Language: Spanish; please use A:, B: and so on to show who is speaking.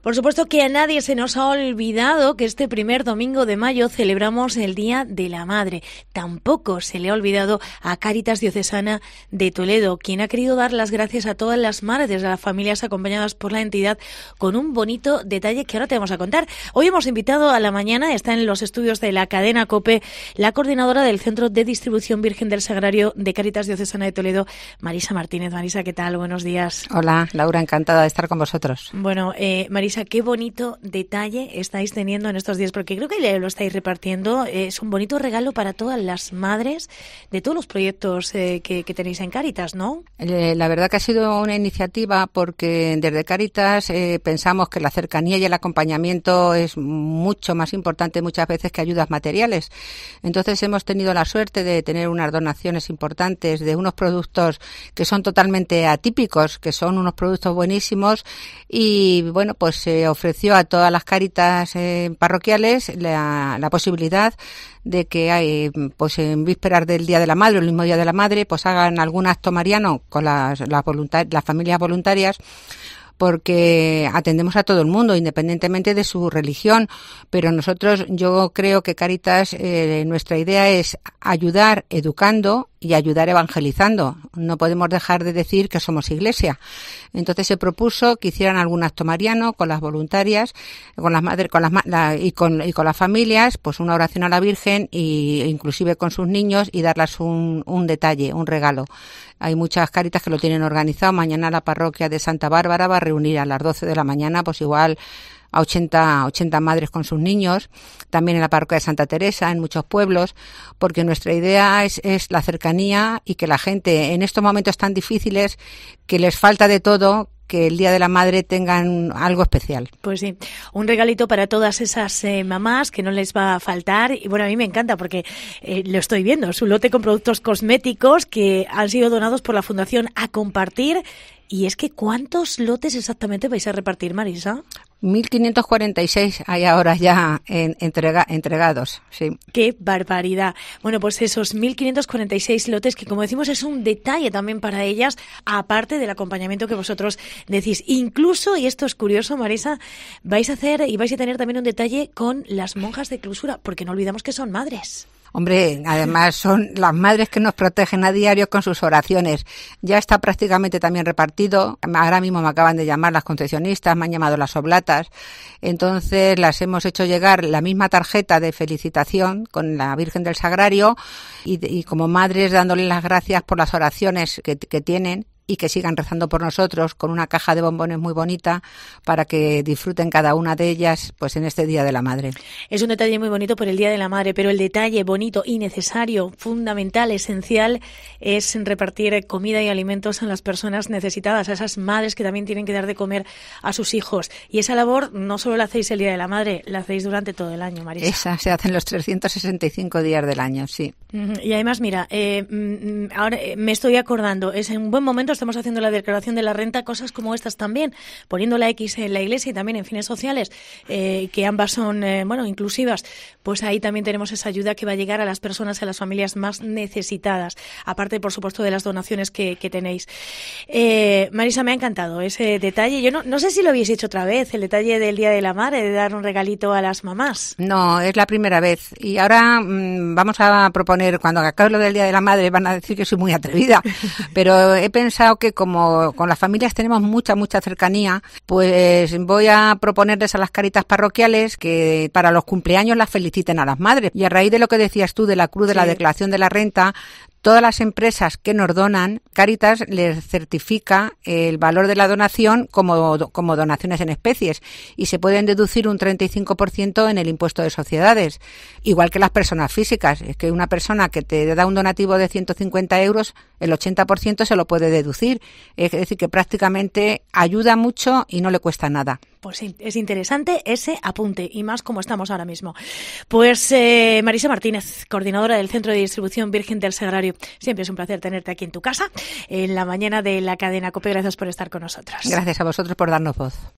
A: Por supuesto que a nadie se nos ha olvidado que este primer domingo de mayo celebramos el Día de la Madre. Tampoco se le ha olvidado a Cáritas Diocesana de Toledo, quien ha querido dar las gracias a todas las madres de las familias acompañadas por la entidad con un bonito detalle que ahora te vamos a contar. Hoy hemos invitado a la mañana, está en los estudios de la cadena COPE, la coordinadora del Centro de Distribución Virgen del Sagrario de Cáritas Diocesana de Toledo, Marisa Martínez. Marisa, ¿qué tal? Buenos días.
B: Hola, Laura, encantada de estar con vosotros.
A: Bueno, Marisa, qué bonito detalle estáis teniendo en estos días, porque creo que lo estáis repartiendo. Es un bonito regalo para todas las madres de todos los proyectos que tenéis en Cáritas, ¿no?
B: La verdad que ha sido una iniciativa porque desde Cáritas pensamos que la cercanía y el acompañamiento es mucho más importante muchas veces que ayudas materiales. Entonces hemos tenido la suerte de tener unas donaciones importantes de unos productos que son totalmente atípicos, que son unos productos buenísimos y bueno, pues se ofreció a todas las Cáritas parroquiales la posibilidad de que pues en vísperas del Día de la Madre, el mismo Día de la Madre, pues hagan algún acto mariano con las familias voluntarias, porque atendemos a todo el mundo, independientemente de su religión, pero yo creo que Cáritas, nuestra idea es ayudar educando y ayudar evangelizando. No podemos dejar de decir que somos iglesia. Entonces se propuso que hicieran algún acto mariano con las voluntarias, con las madres, y con las familias, pues una oración a la Virgen y inclusive con sus niños y darles un detalle, un regalo. Hay muchas Cáritas que lo tienen organizado. Mañana la parroquia de Santa Bárbara va a reunir a las 12 de la mañana, pues igual a 80 madres con sus niños, también en la parroquia de Santa Teresa, en muchos pueblos, porque nuestra idea es la cercanía y que la gente en estos momentos tan difíciles, que les falta de todo, que el Día de la Madre tengan algo especial.
A: Pues sí, un regalito para todas esas mamás que no les va a faltar. Y bueno, a mí me encanta porque lo estoy viendo, su lote con productos cosméticos que han sido donados por la Fundación A Compartir. Y es que, ¿cuántos lotes exactamente vais a repartir, Marisa?
B: 1.546 hay ahora ya entregados, sí.
A: ¡Qué barbaridad! Bueno, pues esos 1.546 lotes que, como decimos, es un detalle también para ellas, aparte del acompañamiento que vosotros decís. Incluso, y esto es curioso, Marisa, vais a tener también un detalle con las monjas de clausura, porque no olvidamos que son madres.
B: Hombre, además son las madres que nos protegen a diario con sus oraciones. Ya está prácticamente también repartido. Ahora mismo me acaban de llamar las concesionistas, me han llamado las oblatas. Entonces las hemos hecho llegar la misma tarjeta de felicitación con la Virgen del Sagrario y como madres dándoles las gracias por las oraciones que tienen y que sigan rezando por nosotros, con una caja de bombones muy bonita para que disfruten cada una de ellas pues en este Día de la Madre.
A: Es un detalle muy bonito por el Día de la Madre, pero el detalle bonito y necesario, fundamental, esencial, es repartir comida y alimentos a las personas necesitadas, a esas madres que también tienen que dar de comer a sus hijos. Y esa labor no solo la hacéis el Día de la Madre, la hacéis durante todo el año, Marisa.
B: Esa se hace en los 365 días del año, sí.
A: Y además, mira, ahora me estoy acordando, es en un buen momento, estamos haciendo la declaración de la renta, cosas como estas también, poniendo la X en la iglesia y también en fines sociales, que ambas son, inclusivas, pues ahí también tenemos esa ayuda que va a llegar a las personas, a las familias más necesitadas, aparte, por supuesto, de las donaciones que tenéis. Marisa, me ha encantado ese detalle. Yo no sé si lo habéis hecho otra vez, el detalle del Día de la Madre, de dar un regalito a las mamás.
B: No, es la primera vez. Y ahora vamos a proponer, cuando acabe lo del Día de la Madre, van a decir que soy muy atrevida, pero he pensado que como con las familias tenemos mucha cercanía, pues voy a proponerles a las Cáritas parroquiales que para los cumpleaños las feliciten a las madres. Y a raíz de lo que decías tú de la cruz de la declaración de la renta, todas las empresas que nos donan, Cáritas les certifica el valor de la donación como donaciones en especies y se pueden deducir un 35% en el impuesto de sociedades, igual que las personas físicas. Es que una persona que te da un donativo de 150 euros, el 80% se lo puede deducir. Es decir, que prácticamente ayuda mucho y no le cuesta nada.
A: Pues sí, es interesante ese apunte, y más como estamos ahora mismo. Pues Marisa Martínez, coordinadora del Centro de Distribución Virgen del Sagrario, siempre es un placer tenerte aquí en tu casa, en la mañana de la cadena COPE. Gracias por estar con nosotros.
B: Gracias a vosotros por darnos voz.